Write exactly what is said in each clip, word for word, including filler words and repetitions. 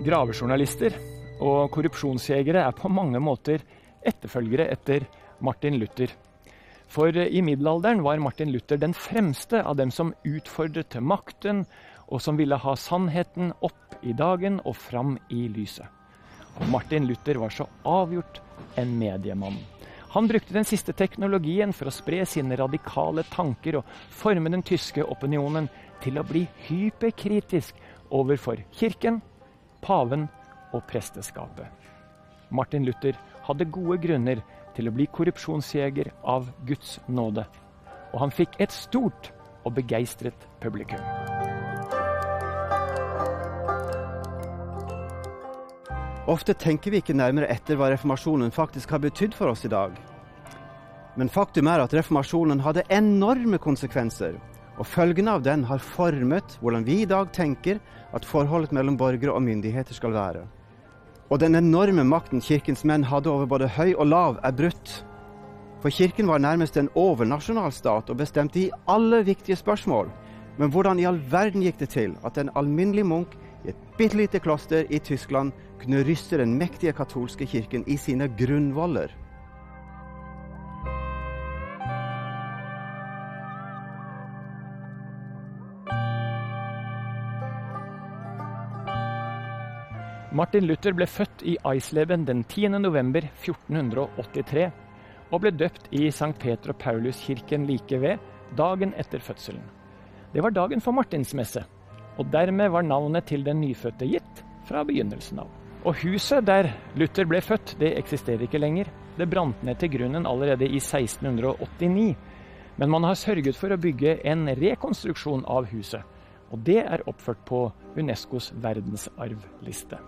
Gravejournalister og korrupsjonsjegere er på mange måter etterfølgere etter Martin Luther. For i middelalderen var Martin Luther den fremste av dem som utfordret til makten, og som ville ha sannheten opp i dagen og fram i lyset. Og Martin Luther var så avgjort en mediemann. Han brukte den siste teknologien for å spre sine radikale tanker og forme den tyske opinionen til å bli hyperkritisk overfor kirken, paven og presteskapet. Martin Luther hadde gode grunner til å bli korrupsjonsjeger av Guds nåde, og han fikk et stort og begeistret publikum. Ofte tenker vi ikke nærmere etter hva reformasjonen faktisk har betydd for oss i dag. Men faktum er at reformasjonen hadde enorme konsekvenser, og følgene av den har formet hvordan vi i dag tenker at forholdet mellom borgere og myndigheter skal være. Og den enorme makten kirkens menn hadde over både høy og lav er brutt. For kirken var nærmest en overnasjonal stat og bestemte i alle viktige spørsmål. Men hvordan i all verden gikk det til at en alminnelig munk i et bittelite kloster i Tyskland kunne ryste den mektige katolske kirken i sine grunnvoller? Martin Luther ble født i Eisleben den tiende november fjorten åttitre, og ble døpt i Sankt Peter og Paulus-kirken like ved, dagen etter fødselen. Det var dagen for Martinsmesse, og dermed var navnet til den nyfødte gitt fra begynnelsen av. Og huset der Luther ble født, det eksisterer ikke lenger. Det brant ned til grunnen allerede i seksten åttini, men man har sørget for å bygge en rekonstruksjon av huset, og det er oppført på UNESCOs verdensarvliste.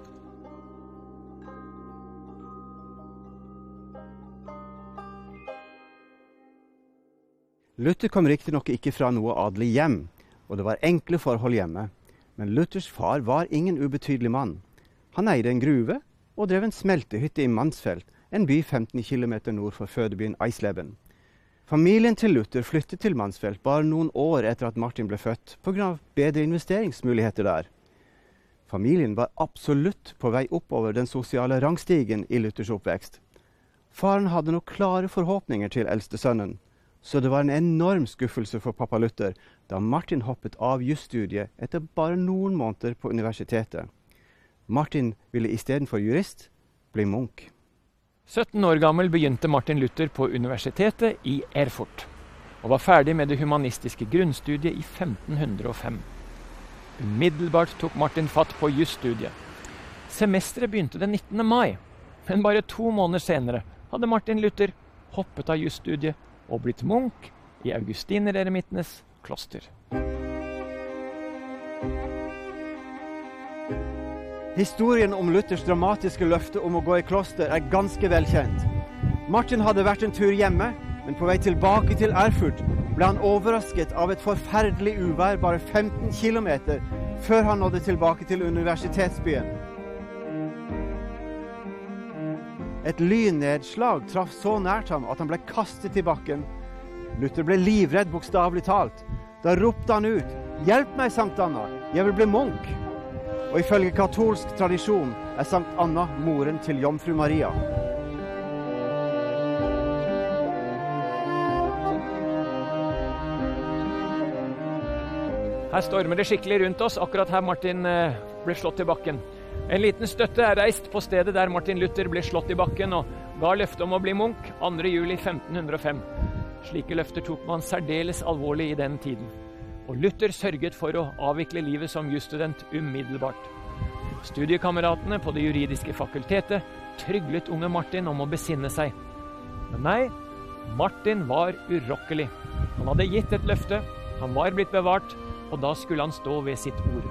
Luther kom riktig nok ikke fra noe adelig hjem, og det var enkle forhold hjemme. Men Luthers far var ingen ubetydelig mann. Han eide en gruve og drev en smeltehytte i Mansfeld, en by femten kilometer nord for fødebyen Eisleben. Familien til Luther flyttet til Mansfeld bare noen år etter at Martin ble født, på grunn av bedre investeringsmuligheter der. Familien var absolutt på vei oppover den sosiale rangstigen i Luthers oppvekst. Faren hadde nok klare forhåpninger til eldste sønnen, så det var en enorm skuffelse for pappa Luther da Martin hoppet av jusstudiet etter bare noen måneder på universitetet. Martin ville i stedet for jurist bli munk. sytten år gammel begynte Martin Luther på universitetet i Erfurt, og var ferdig med det humanistiske grunnstudiet i femten hundre og fem. Umiddelbart tok Martin fatt på jusstudiet. Semesteret begynte den nittende mai, men bare to måneder senere hadde Martin Luther hoppet av jusstudiet og blitt munk i Augustinereremitenes kloster. Historien om Luthers dramatiske løfte om å gå i kloster er ganske velkjent. Martin hadde vært en tur hjemme, men på vei tilbake til Erfurt ble han overrasket av et forferdelig uvær bare femten kilometer før han nådde tilbake til universitetsbyen. Et lynnedslag traff så nært ham at han ble kastet i bakken. Luther ble livredd bokstavelig talt. Da ropte han ut: «Hjelp meg, Sankt Anna, jeg vil bli munk!» Og ifølge katolsk tradisjon er Sankt Anna moren til Jomfru Maria. Her stormer det skikkelig rundt oss, akkurat her Martin eh, ble slått i bakken. En liten støtte er reist på stedet der Martin Luther ble slått i bakken og ga løfte om å bli munk andre juli femten hundre og fem. Slike løfter tok man særdeles alvorlig i den tiden. Og Luther sørget for å avvikle livet som jusstudent umiddelbart. Studiekameratene på det juridiske fakultetet tryglet unge Martin om å besinne seg. Men nei, Martin var urokkelig. Han hadde gitt et løfte, han var blitt bevart, og da skulle han stå ved sitt ord.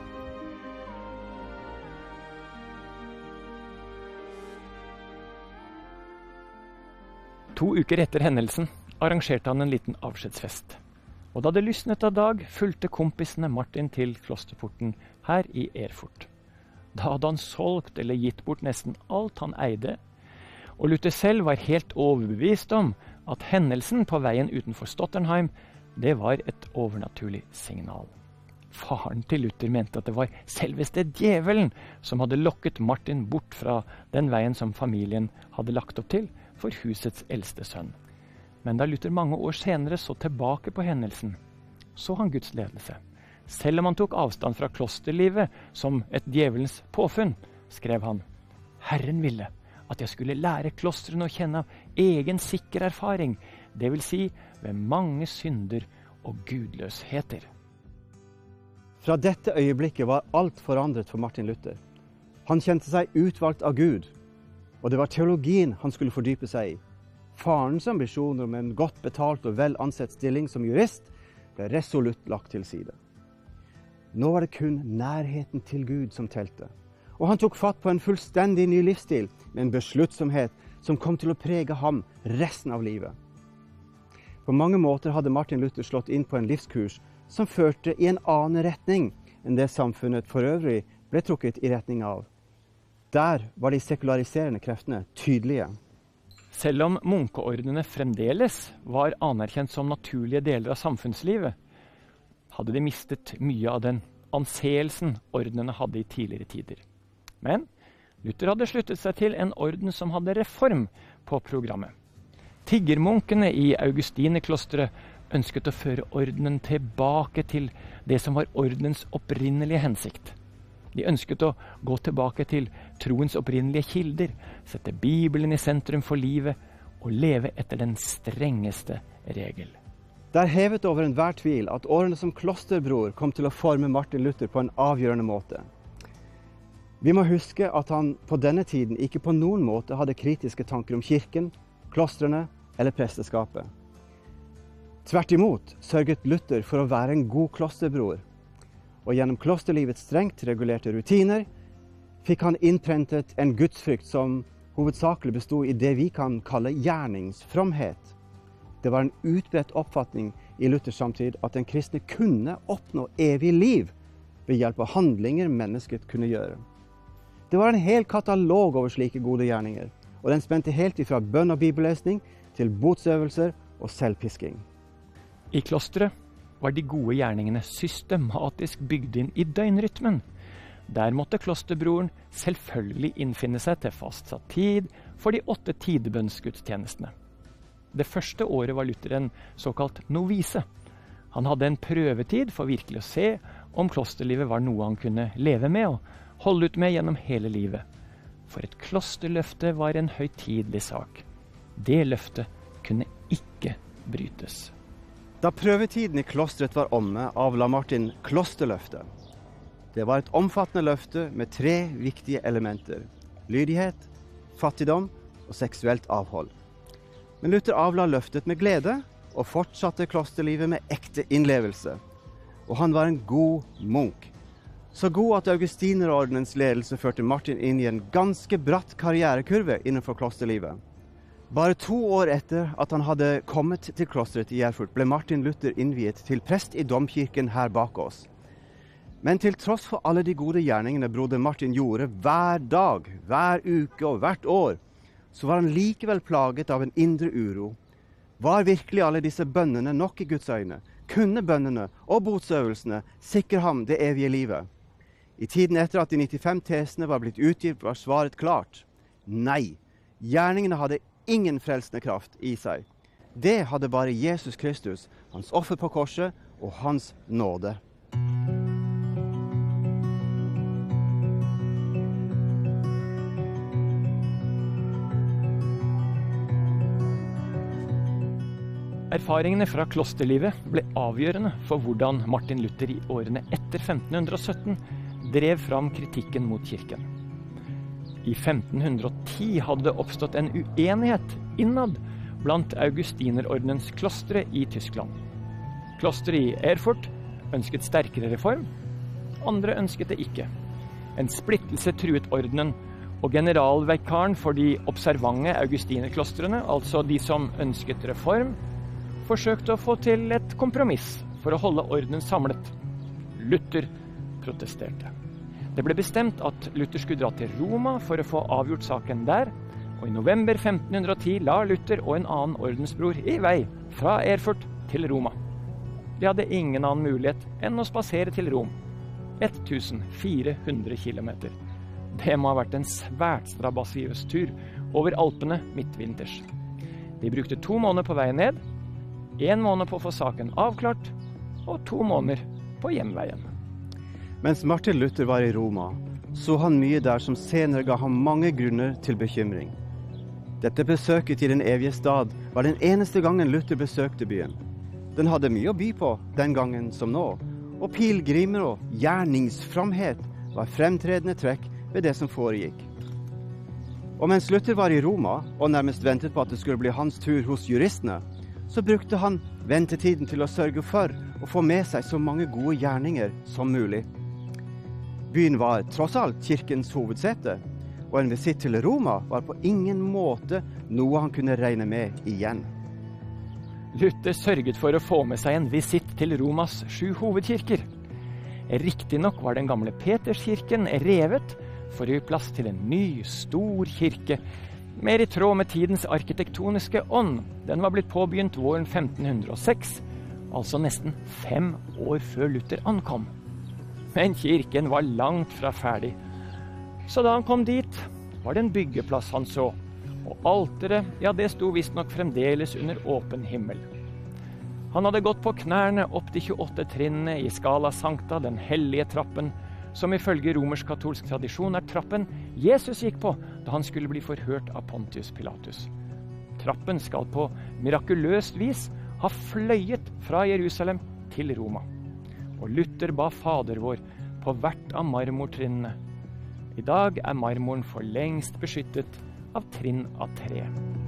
To uker etter hendelsen arrangerte han en liten avskjedsfest. Og da det lysnet av dag, fulgte kompisene Martin til klosterporten her i Erfurt. Da hadde han solgt eller gitt bort nesten alt han eide, og Luther selv var helt overbevist om at hendelsen på veien utenfor Stotternheim, det var et overnaturlig signal. Faren til Luther mente at det var selveste djevelen som hadde lokket Martin bort fra den veien som familien hadde lagt opp til for husets eldste sønn. Men da Luther mange år senere så tilbake på hendelsen, så han Guds ledelse. Selv om han tok avstand fra klosterlivet som et djevelens påfunn, skrev han: Herren ville at jeg skulle lære klostrene å kjenne av egen sikker erfaring, det vil si ved mange synder og gudløsheter. Fra dette øyeblikket var alt forandret for Martin Luther. Han kjente seg utvalgt av Gud, og det var teologien han skulle fordype seg i. Farens ambisjoner om en godt betalt og vel ansett stilling som jurist ble resolutt lagt til side. Nå var det kun nærheten til Gud som telte, og han tok fatt på en fullstendig ny livsstil med en besluttsomhet som kom til å prege ham resten av livet. På mange måter hadde Martin Luther slått inn på en livskurs som førte i en annen retning enn det samfunnet for øvrig ble trukket i retning av. Der var de sekulariserende kreftene tydelige. Selv om munkeordnene fremdeles var anerkjent som naturlige deler av samfunnslivet, hadde de mistet mye av den anseelsen ordnene hadde i tidligere tider. Men Luther hadde sluttet seg til en orden som hadde reform på programmet. Tiggermunkene i Augustinerklosteret ønsket å føre ordenen tilbake til det som var ordenens opprinnelige hensikt. De ønsket å gå tilbake til troens opprinnelige kilder, sette Bibelen i sentrum for livet og leve etter den strengeste regel. Det er hevet over enhver tvil at årene som klosterbror kom til å forme Martin Luther på en avgjørende måte. Vi må huske at han på denne tiden ikke på noen måte hadde kritiske tanker om kirken, klostrene eller presteskapet. Tvert imot sørget Luther for å være en god klosterbror, og gjennom klosterlivets strengt regulerte rutiner fikk han innprentet en gudsfrykt som hovedsakelig bestod i det vi kan kalle gjerningsfromhet. Det var en utbredt oppfatning i Luthers samtid at en kristne kunne oppnå evig liv ved hjelp av handlinger mennesket kunne gjøre. Det var en hel katalog over slike gode gjerninger, og den spente helt ifra bønn og bibellesning til botsøvelser og selvpisking. I klosteret var de gode gjerningene systematisk bygd inn i døgnrytmen. Der måtte klosterbroren selvfølgelig innfinne seg til fastsatt tid for de åtte tidebønnsgudstjenestene. Det første året var Luther en såkalt novise. Han hadde en prøvetid for virkelig å se om klosterlivet var noe han kunne leve med og holde ut med gjennom hele livet. For et klosterløfte var en høytidelig sak. Det løftet kunne ikke brytes. Da prøvetiden i klostret var omme, avla Martin klosterløftet. Det var et omfattende løfte med tre viktige elementer: lydighet, fattigdom og seksuelt avhold. Men Luther avla løftet med glede og fortsatte klosterlivet med ekte innlevelse. Og han var en god munk. Så god at Augustinerordenens ledelse førte Martin inn i en ganske bratt karrierekurve innenfor klosterlivet. Bare to år etter at han hadde kommet til klosteret i Erfurt, ble Martin Luther innviet til prest i domkirken her bak oss. Men til tross for alle de gode gjerningene broder Martin gjorde hver dag, hver uke og hvert år, så var han likevel plaget av en indre uro. Var virkelig alle disse bønnene nok i Guds øyne? Kunne bønnene og botsøvelsene sikre ham det evige livet? I tiden etter at de nittifem tesene var blitt utgitt, var svaret klart: nei. Gjerningene hadde ingen frelsende kraft i seg. Det hadde bare Jesus Kristus, hans offer på korset og hans nåde. Erfaringene fra klosterlivet ble avgjørende for hvordan Martin Luther i årene etter femten sytten drev fram kritikken mot kirken. I femten ti hadde det oppstått en uenighet innad blant Augustinerordenens klostre i Tyskland. Klosteret i Erfurt ønsket sterkere reform, andre ønsket det ikke. En splittelse truet ordenen, og generalvikaren for de observante augustinerklostrene, altså de som ønsket reform, forsøkte å få til et kompromiss for å holde ordenen samlet. Luther protesterte. Det ble bestemt at Luther skulle dra til Roma for å få avgjort saken der, og i november femten ti la Luther og en annen ordensbror i vei fra Erfurt til Roma. De hadde ingen annen mulighet enn å spasere til Rom. fjorten hundre kilometer. Det må ha vært en svært strabasiøs tur over Alpene midtvinters. De brukte to måneder på vei ned, en måned på å få saken avklart, og to måneder på hjemveien. Mens Martin Luther var i Roma, så han mye der som senere ga ham mange grunner til bekymring. Dette besøket i den evige stad var den eneste gangen Luther besøkte byen. Den hadde mye å by på den gangen som nå, og pilgrimer og gjerningsframhet var fremtredende trekk ved det som foregikk. Og mens Luther var i Roma, og nærmest ventet på at det skulle bli hans tur hos juristene, så brukte han ventetiden til å sørge for å få med seg så mange gode gjerninger som mulig. Byen var tross alt kirkens hovedsete, og en visitt til Roma var på ingen måte noe han kunne regne med igjen. Luther sørget for å få med seg en visitt til Romas sju hovedkirker. Riktig nok var den gamle Peterskirken revet for å gi plass til en ny, stor kirke, mer i tråd med tidens arkitektoniske ånd. Den var blitt påbegynt våren femten hundre og seks, altså nesten fem år før Luther ankom. Men kirken var langt fra ferdig. Så da han kom dit, var det en byggeplass han så, og alteret, ja, det sto visstnok fremdeles under åpen himmel. Han hadde gått på knærne opp de tjueåtte trinnene i Scala Sancta, den hellige trappen, som ifølge romersk-katolsk tradisjon er trappen Jesus gikk på da han skulle bli forhørt av Pontius Pilatus. Trappen skal på mirakuløst vis ha fløyet fra Jerusalem til Roma. Og Luther ba Fader vår på hvert av marmortrinnene. I dag er marmoren for lengst beskyttet av trinn av tre.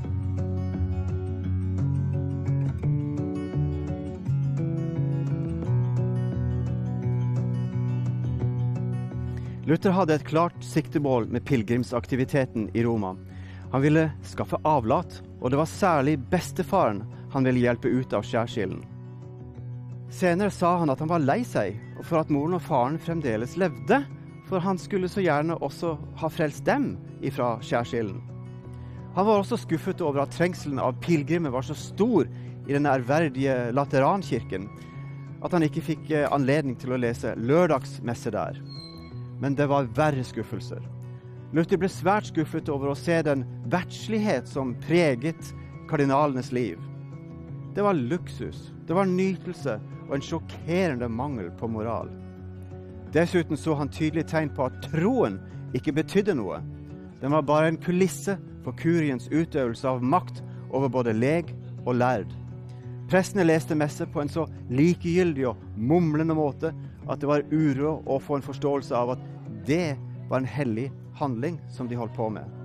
Luther hadde et klart siktemål med pilgrimsaktiviteten i Roma. Han ville skaffe avlat, og det var særlig bestefaren han ville hjelpe ut av skjærsilden. Senere sa han at han var lei seg, og for at moren og faren fremdeles levde, for han skulle så gjerne også ha frelst dem ifra skjærsilden. Han var også skuffet over at trengselen av pilgrimer var så stor i den ærverdige Laterankirken, at han ikke fikk anledning til å lese lørdagsmesse der. Men det var verre skuffelser. Luther ble svært skuffet over å se den verdslighet som preget kardinalenes liv. Det var luksus, det var nytelse og en sjokkerende mangel på moral. Dessuten så han tydelig tegn på at troen ikke betydde noe. Den var bare en kulisse for kuriens utøvelse av makt over både leg og lærd. Prestene leste messe på en så likegyldig og mumlende måte at det var uro å få en forståelse av at det var en hellig handling som de holdt på med.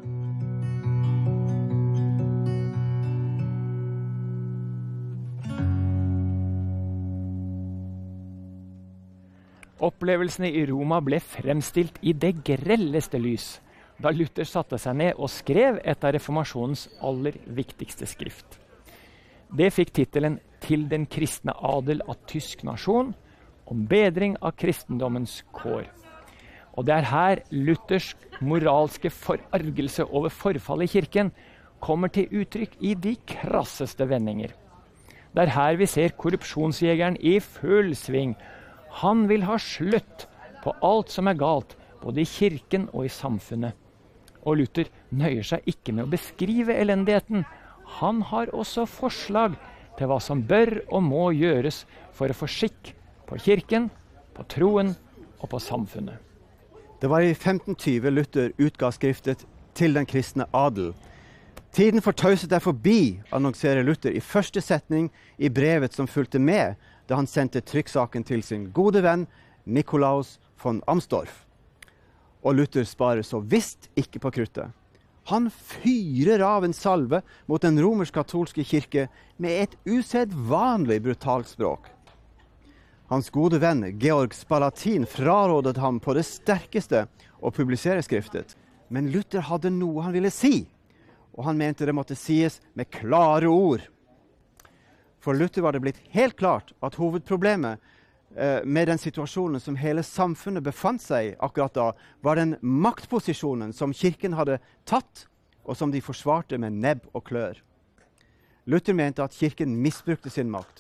Opplevelsene i Roma ble fremstilt i det grelleste lys, da Luther satte seg ned og skrev et av reformasjonens aller viktigste skrift. Det fikk titelen «Til den kristne adel av tysk nasjon», om bedring av kristendommens kår. Og det er her Luthers moralske forargelse over forfallet i kirken kommer til uttrykk i de krasseste vendinger. Det er her vi ser korrupsjonsjegeren i full sving. Han vil ha slutt på alt som er galt, både i kirken og i samfunnet. Og Luther nøyer seg ikke med å beskrive elendigheten. Han har også forslag til hva som bør og må gjøres for å få skikk på kirken, på troen og på samfunnet. Det var i femten tjue Luther utga skriftet «Til den kristne adel». Tiden for tauset er forbi, annonserer Luther i første setning i brevet som fulgte med da han sendte trykksaken til sin gode venn Nikolaus von Amsdorf. Og Luther sparer så visst ikke på kruttet. Han fyrer av en salve mot den romersk-katolske kirke med et usedvanlig brutalt språk. Hans gode venn Georg Spalatin frarådet ham på det sterkeste å publisere skriftet. Men Luther hadde noe han ville si, og han mente det måtte sies med klare ord. For Luther var det blitt helt klart at hovedproblemet eh, med den situasjonen som hele samfunnet befant seg akkurat da, var den maktposisjonen som kirken hadde tatt, og som de forsvarte med nebb og klør. Luther mente at kirken misbrukte sin makt,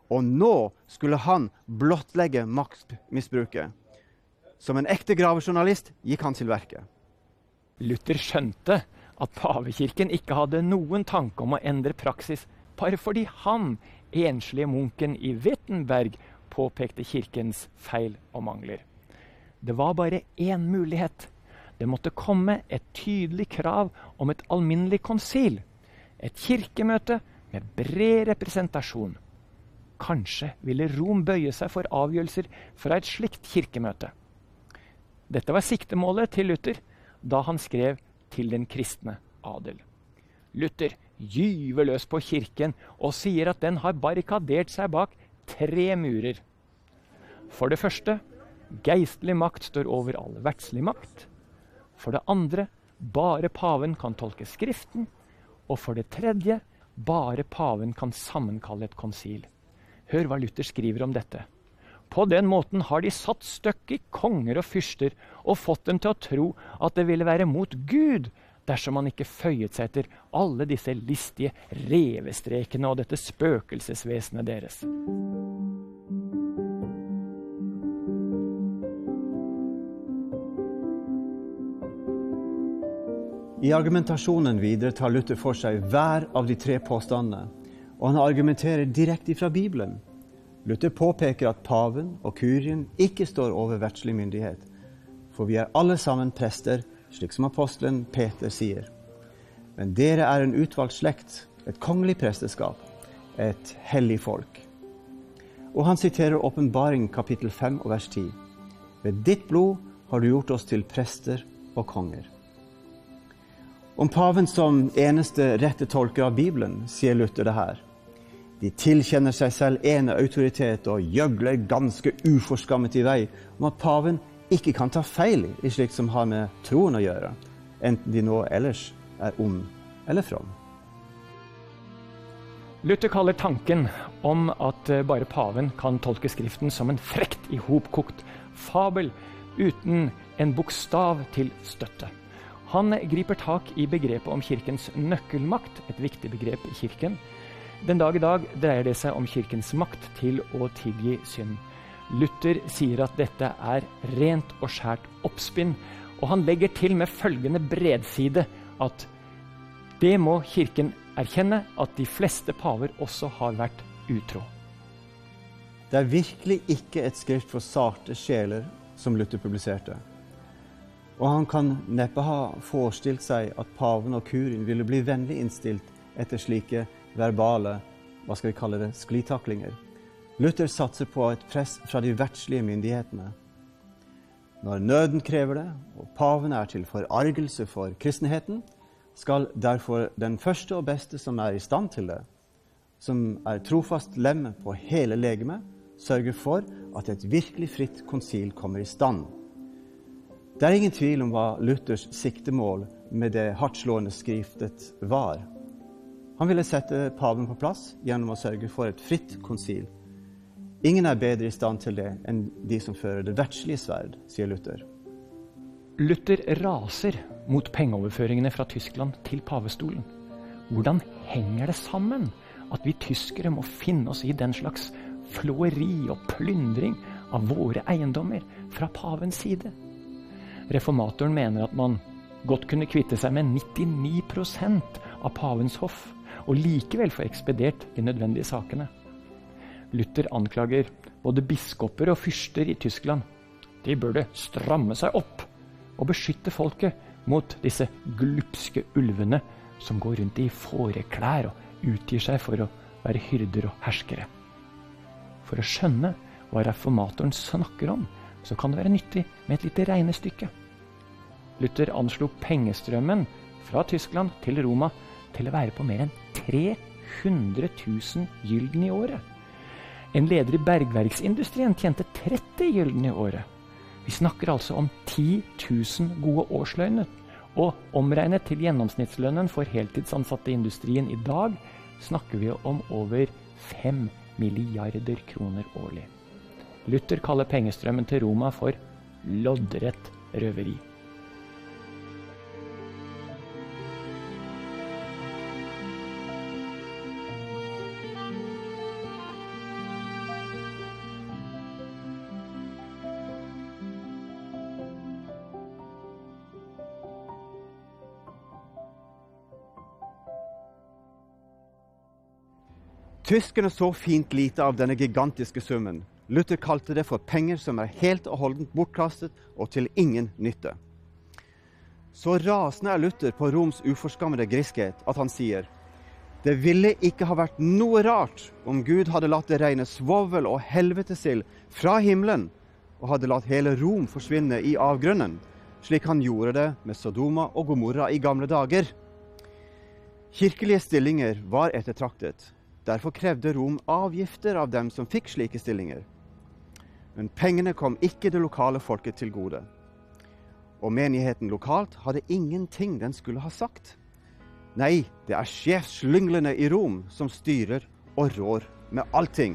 Og nå skulle han blottlegge maktmisbruket. Som en ekte gravejournalist gikk han til verket. Luther skjønte at pavekirken ikke hadde noen tanke om å endre praksis, bare fordi han, enslige munken i Wittenberg, påpekte kirkens feil og mangler. Det var bare én mulighet. Det måtte komme et tydelig krav om et alminnelig konsil. Et kirkemøte med bred representasjon. Kanskje ville Rom bøye seg for avgjørelser fra et slikt kirkemøte. Dette var siktemålet til Luther da han skrev til den kristne adel. Luther gyver løs på kirken og sier at den har barrikadert seg bak tre murer. For det første, geistlig makt står over all verdslig makt. For det andre, bare paven kan tolke skriften. Og for det tredje, bare paven kan sammenkalle et konsil. Hør hva Luther skriver om dette. På den måten har de satt støkk i konger og fyrster og fått dem til å tro at det ville være mot Gud dersom man ikke føyet seg etter alle disse listige revestrekene og dette spøkelsesvesenet deres. I argumentasjonen videre tar Luther for seg hver av de tre påstandene, og han argumenterer direkte fra Bibelen. Luther påpeker at paven og kurien ikke står over verdslig myndighet, for vi er alle sammen prester, slik som apostelen Peter sier. Men dere er en utvalgt slekt, et kongelig presteskap, et hellig folk. Og han siterer Åpenbaring kapittel fem og vers ti. Ved ditt blod har du gjort oss til prester og konger. Om paven som eneste rette tolker av Bibelen, sier Luther det her. De tilkjenner seg selv ene autoritet og gjøgler ganske uforskammet i vei om at paven ikke kan ta feil i slikt som har med troen å gjøre, enten de nå ellers er ond eller from. Luther kaller tanken om at bare paven kan tolke skriften som en frekt ihopkokt fabel uten en bokstav til støtte. Han griper tak i begrepet om kirkens nøkkelmakt, et viktig begrep i kirken. Den dag i dag dreier det seg om kirkens makt til å tilgi synd. Luther sier at dette er rent og skjært oppspinn, og han legger til med følgende bredside at det må kirken erkjenne at de fleste paver også har vært utro. Det er virkelig ikke et skrift for sarte sjeler som Luther publiserte. Og han kan neppe ha forestilt seg at paven og kurien ville bli vennlig innstilt etter slike verbale, hva skal vi kalle det, sklitaklinger. Luther satser på et press fra de verdslige myndighetene. Når nøden krever det, og paven er til forargelse for kristenheten, skal derfor den første og beste som er i stand til det, som er trofast lem på hele legemet, sørge for at et virkelig fritt konsil kommer i stand. Det er ingen tvil om hva Luthers siktemål med det hardtslående skriftet var. Han ville sette paven på plass gjennom å sørge for et fritt konsil. Ingen er bedre i stand til det enn de som fører det verdslige sverd, sier Luther. Luther raser mot pengeoverføringene fra Tyskland til pavestolen. Hvordan henger det sammen at vi tyskere må finne oss i den slags flåeri og plyndring av våre eiendommer fra pavens side? Reformatoren mener at man godt kunne kvitte seg med nittini prosent av pavens hoff, og likevel få ekspedert de nødvendige sakene. Luther anklager både biskoper og fyrster i Tyskland. De burde stramme seg opp og beskytte folket mot disse glupske ulvene som går rundt i fåreklær og utgir seg for å være hyrder og herskere. For å skjønne hva reformatoren snakker om, så kan det være nyttig med et lite regnestykke. Luther anslo pengestrømmen fra Tyskland til Roma til å være på mer enn tre hundre tusen gylden i året. En leder i bergverksindustrien tjente tretti gylden i året. Vi snakker altså om ti tusen gode årslønner, og omregnet til gjennomsnittslønnen for heltidsansatte i industrien i dag, snakker vi om over fem milliarder kroner årlig. Luther kaller pengestrømmen til Roma for loddrett røveri. Tyskerne så fint lite av denne gigantiske summen. Luther kalte det for penger som er helt og holdent bortkastet og til ingen nytte. Så rasende er Luther på Roms uforskammede griskhet at han sier: det ville ikke ha vært noe rart om Gud hadde latt det regne svovel og helvetesild fra himmelen, og hadde latt hele Rom forsvinne i avgrunnen, slik han gjorde det med Sodoma og Gomorra i gamle dager. Kirkelige stillinger var ettertraktet. Derfor krevde Rom avgifter av dem som fikk slike stillinger. Men pengene kom ikke det lokale folket til gode. Og menigheten lokalt hadde ingenting den skulle ha sagt. Nei, det er sjefslynglene i Rom som styrer og rår med allting.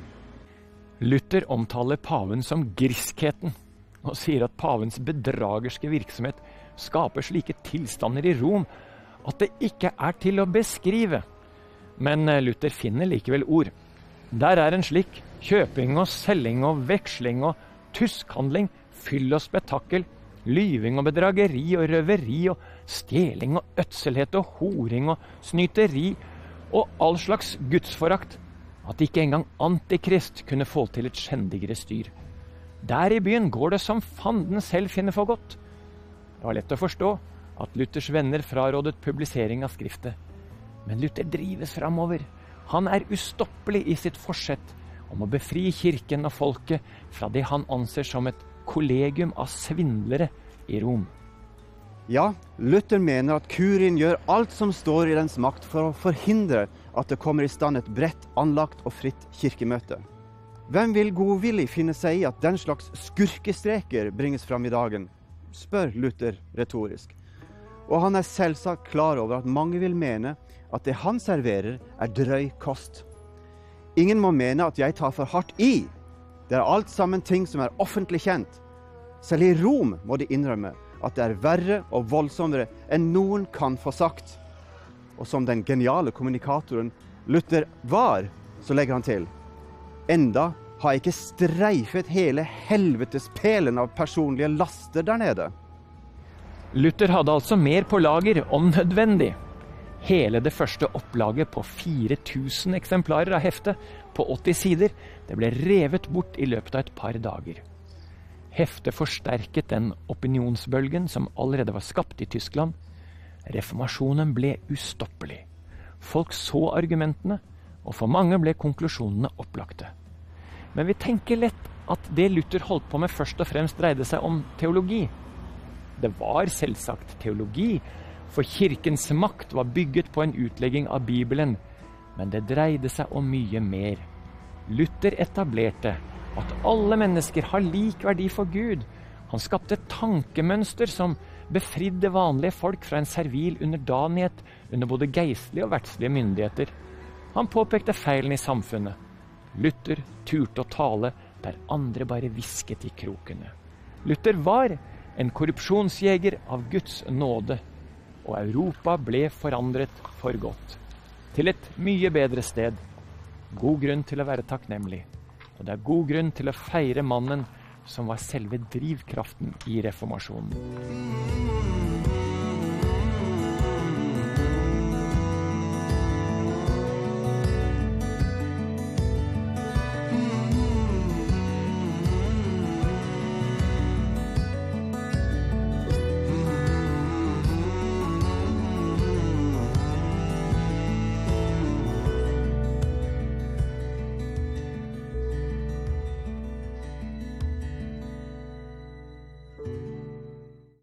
Luther omtaler paven som griskheten, og sier at pavens bedragerske virksomhet skaper slike tilstander i Rom at det ikke er til å beskrive. Men Luther finner likevel ord. Der er en slik kjøping og selging og veksling og tuskhandling, fyll og spetakkel, lyving og bedrageri og røveri og stjeling og ødselhet og horing og snyteri og all slags gudsforakt, at ikke engang Antikrist kunne få til et skjendigere styr. Der i byen går det som fanden selv finner for godt. Det var lett å forstå at Luthers venner frarådet publisering av skriftet. Men Luther drives framover. Han er ustoppelig i sitt forsett om å befri kirken og folket fra det han anser som et kollegium av svindlere i Rom. Ja, Luther mener at kurien gjør alt som står i dens makt for å forhindre at det kommer i stand et bredt anlagt og fritt kirkemøte. Hvem vil godvillig finne seg i at den slags skurkestreker bringes fram i dagen, spør Luther retorisk. Og han er selvsagt klar over at mange vil mene at det han serverer er drøy kost. Ingen må mene at jeg tar for hardt i. Det er alt sammen ting som er offentlig kjent. Selv i Rom må de innrømme at det er verre og voldsommere enn noen kan få sagt. Og som den geniale kommunikatoren Luther var, så legger han til: enda har jeg ikke streifet hele helvetespelen av personlige laster der nede. Luther hadde altså mer på lager om nødvendig. Hele det første opplaget på fire tusen eksemplarer av heftet på åtti sider, det ble revet bort i løpet av et par dager. Heftet forsterket den opinionsbølgen som allerede var skapt i Tyskland. Reformasjonen ble ustoppelig. Folk så argumentene, og for mange ble konklusjonene opplagte. Men vi tenker lett at det Luther holdt på med først og fremst dreide seg om teologi. Det var selvsagt teologi, for kirkens makt var bygget på en utlegging av Bibelen, men det dreide seg om mye mer. Luther etablerte at alle mennesker har lik verdi for Gud. Han skapte tankemønster som befridde vanlige folk fra en servil underdanighet under både geistlige og verdslige myndigheter. Han påpekte feilen i samfunnet. Luther turte å tale der andre bare visket i krokene. Luther var en korrupsjonsjeger av Guds nåde, og Europa ble forandret for godt. Til et mye bedre sted. God grunn til å være takknemlig. Og det er god grunn til å feire mannen som var selve drivkraften i reformasjonen.